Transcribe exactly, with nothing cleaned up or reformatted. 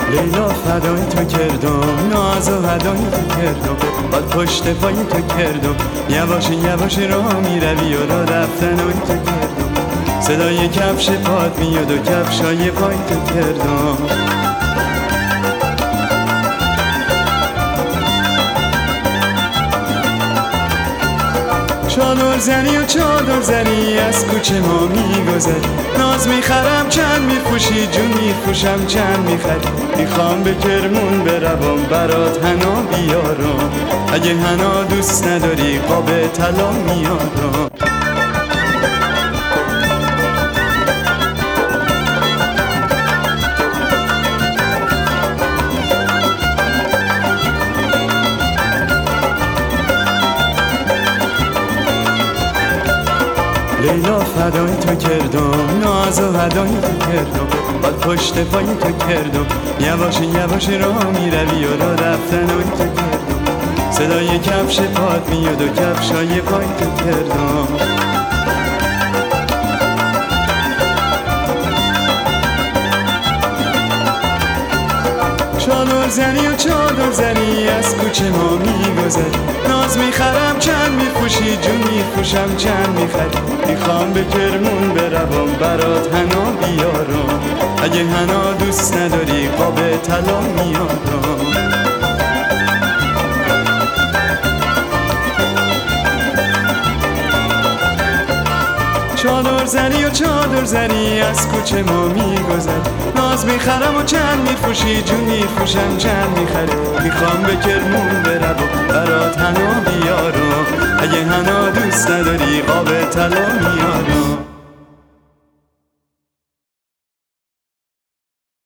لیلا فدای تو کردم، ناز و هدای تو کردم، بعد پشت پای تو کردم، یواش یواش راه میروی و راه رفتنای تو کردم، صدای کفش پات میاد و کفشای پای تو کردم. چادر زنی و چادر زنی از کوچه ما میگذری، ناز میخرم چند میفروشی، جون میفروشم چند میخری، میخوام به کرمون بروم برات حنا بیارم، اگه حنا دوست نداری قاب طلا میارم. لیلا فدای تو کردم، ناز و هدای تو کردم، بعد پشت پای تو کردم، یواش یواش راه میروی و راه رفتنای تو کردم، صدای کفش پات میاد و کفشای پای تو کردم. چادر زنی و چادر زنی از کوچه ما میگذری، ناز میخرم چند میفروشی، جون میفروشم چند میخری، میخوام به کرمون بروم برات حنا بیارم، اگه حنا دوست نداری قاب طلا میارم. چادر زنی و چادر زنی از کوچه ما میگذری، ناز میخرم و چند میفروشی، جون میفروشم چند میخری، میخوام به کرمون بروم برات حنا بیارم، اگه حنا دوست نداری قاب طلا میارم.